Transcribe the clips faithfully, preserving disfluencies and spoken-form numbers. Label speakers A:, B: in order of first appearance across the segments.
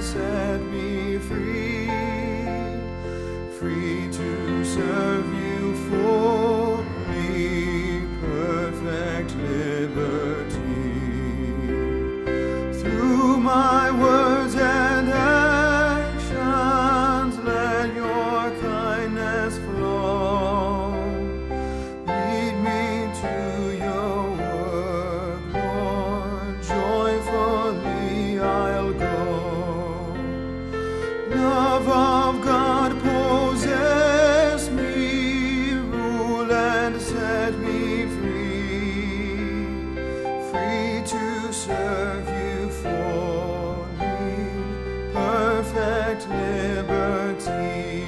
A: and set me free, free to serve you fully, perfect liberty. Through my words and actions, let your kindness flow. Lead me to your work, Lord, joyfully I'll go. Love of God possess me, rule and set me free, free to serve you fully, perfect liberty.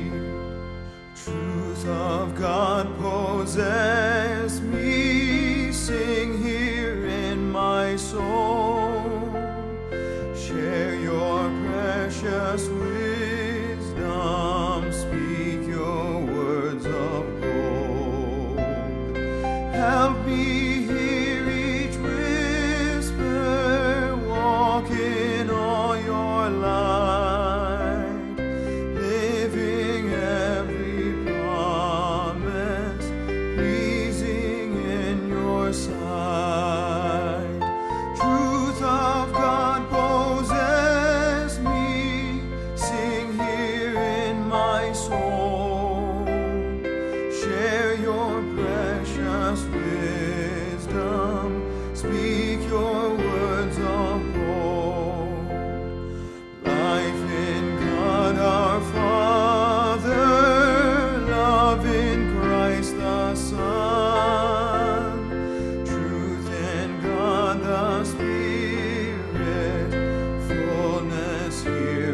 A: Truth of God possess me, sing here in my soul. Share your precious wisdom, speak your words of gold. Help me hear each whisper, walk in all your light, living every promise, pleasing in your sight. Truth of God possess me, sing here in my soul. Share your precious wisdom, speak your words of gold. Life in God our Father, love in Christ the Son, truth in God the Spirit, fullness here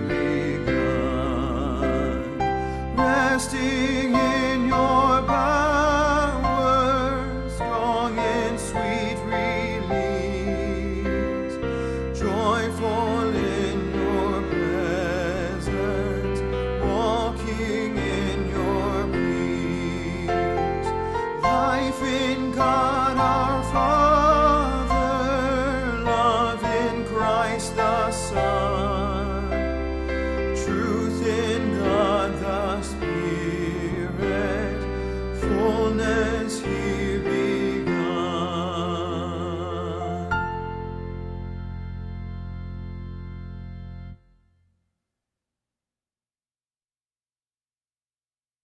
A: begun. Resting in your power, strong in sweet release, joyful in your presence, walking in your peace. Life in God our Father, love in Christ the Son,